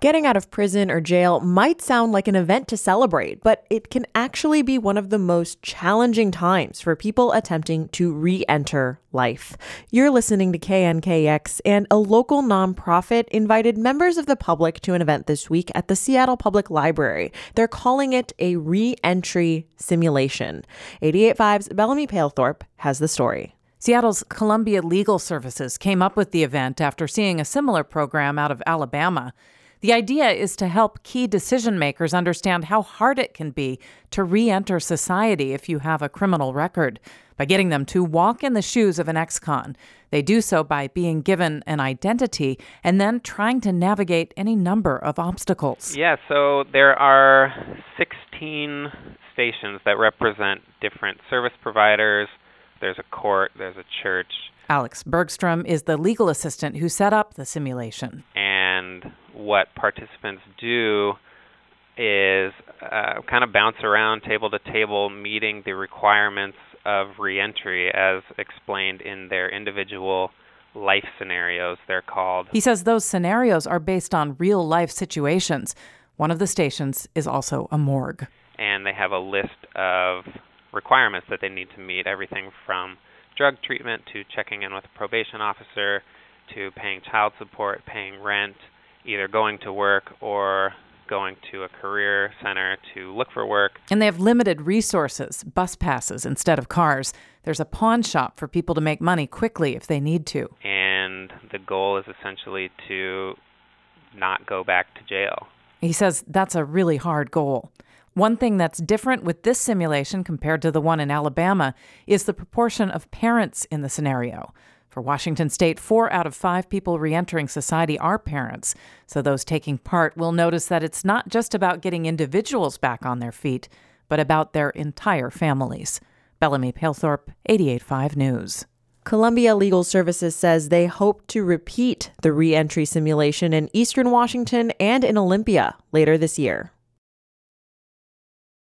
Getting out of prison or jail might sound like an event to celebrate, but it can actually be one of the most challenging times for people attempting to re-enter life. You're listening to KNKX, and a local nonprofit invited members of the public to an event this week at the Seattle Public Library. They're calling it a re-entry simulation. 88.5's Bellamy Palethorpe has the story. Seattle's Columbia Legal Services came up with the event after seeing a similar program out of Alabama. The idea is to help key decision makers understand how hard it can be to re-enter society if you have a criminal record, by getting them to walk in the shoes of an ex-con. They do so by being given an identity and then trying to navigate any number of obstacles. Yeah, so there are 16 stations that represent different service providers. There's a court, there's a church. Alex Bergstrom is the legal assistant who set up the simulation. And what participants do is kind of bounce around table to table, meeting the requirements of reentry as explained in their individual life scenarios, they're called. He says those scenarios are based on real-life situations. One of the stations is also a morgue. And they have a list of requirements that they need to meet, everything from drug treatment to checking in with a probation officer to paying child support, paying rent, either going to work or going to a career center to look for work. And they have limited resources, bus passes instead of cars. There's a pawn shop for people to make money quickly if they need to. And the goal is essentially to not go back to jail. He says that's a really hard goal. One thing that's different with this simulation compared to the one in Alabama is the proportion of parents in the scenario. For Washington State, 4 out of 5 people reentering society are parents. So those taking part will notice that it's not just about getting individuals back on their feet, but about their entire families. Bellamy Palethorpe, 88.5 News. Columbia Legal Services says they hope to repeat the re-entry simulation in Eastern Washington and in Olympia later this year.